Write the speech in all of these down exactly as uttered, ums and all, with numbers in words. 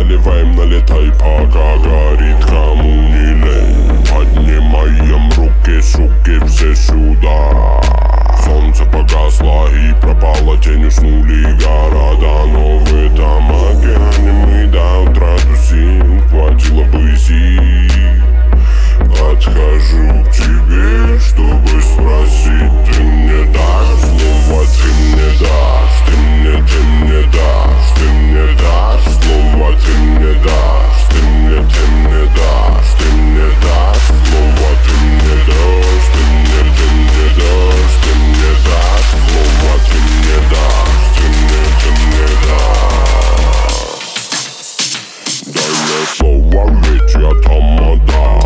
заливаем, налетай, пока горит, кому не лень. Поднимаем руки, суки, все сюда. Солнце погасло и пропало, тень, уснули города. Но в этом океане мы до утра тусим, хватило бы сил. Подхожу к тебе, чтобы спросить: ты мне дашь слово, ты мне дашь, ты мне, ты мне дашь, ты мне дашь слово, ты мне дашь, ты мне, ты мне дашь, ты мне дашь слово, ты мне дашь, ты мне, ты мне дашь, ты мне дашь слово, ты мне дашь, ты мне, ты мне дашь. Дай мне слово, ведь я тамада.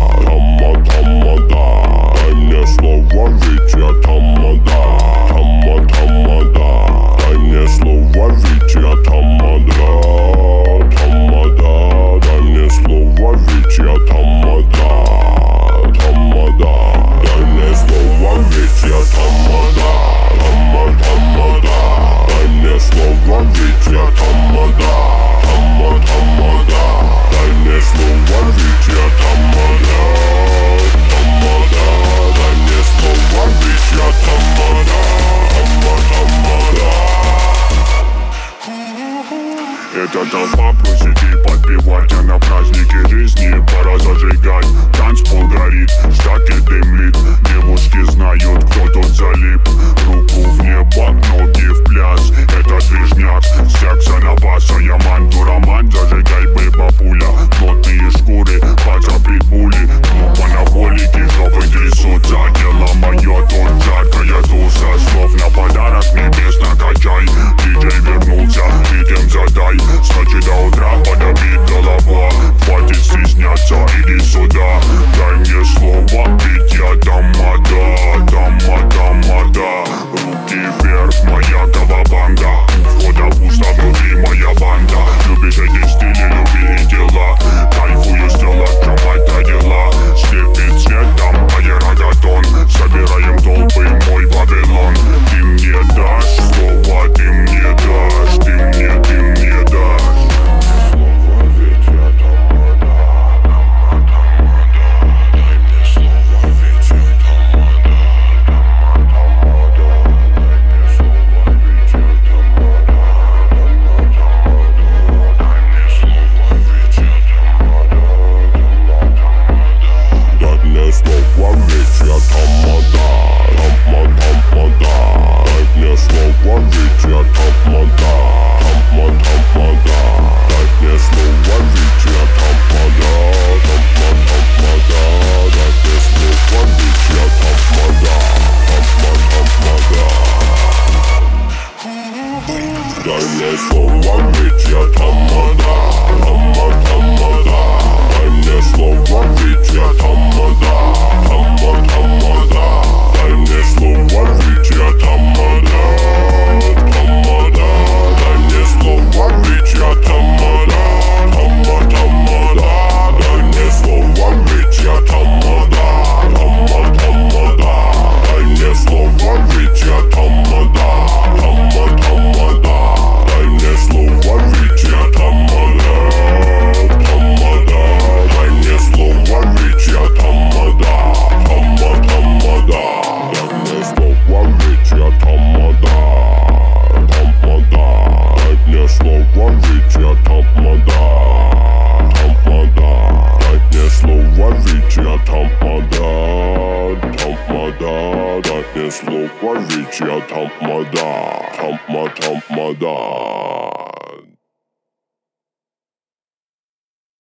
Дай мне слово, ведь я тамада, тама, тамада. Дай мне слово, ведь я тамада, тамада. Дай мне слово, ведь я тамада, тамада. Дай мне слово, ведь я тамада, тама, тамада. Дай мне слово, ведь я тамада, тама, тамада. Дай мне слово, ведь я тамада. Эта толпа просит и подпевать, а на празднике жизни пора зажигать. Танцпол горит, штаки дымлит, девушки знают, кто тут залип. Руку в небо, ноги в пляс, это движняк, секса на баса. Я манту-роман, зажигай, бэба пуля. Плотные шкуры, паца прибули. Клуб анаболики, жопы трясутся. Дело мое, тут жаркая туса. Слов на подарок небес накачай. Диджей вернулся, ритм задай. С ночи до утра подобит голова. Хватит стесняться, иди сюда. Дай мне слово, ведь я тамада, тама, тамада. Руки вверх, моя кавабанга. У входа пусто, внутри моя банда. Любишь эти стили, люби и дела. Кайфую, стела, кровать на дела. Слепит цветом, аэрогатон. Собираем толпы, мой Вавилон. Ты мне дашь слово, ты мне дашь, ты мне, ты мне дашь. Дай мне слово, ведь я тамада, тама, тамада. Дай мне слово, ведь я тамада, тама, тамада. Дай мне слово, ведь я тамада, тамада. Дай мне слово, ведь я тамада, тама, тамада. Дай мне слово, ведь я тамада, тама, тамада. Дай мне слово, ведь я тамада, тама, тамада. Дай мне слово, ведь я тамада, тамада. Дай мне слово, ведь я тамада, тама, тамада. Дай мне слово, ведь я тамада, тамада. Дай мне слово, ведь я тамада, тамада. Дай мне слово, ведь я тамада, тамада. Дай мне слово, ведь я тамада, тама, тамада.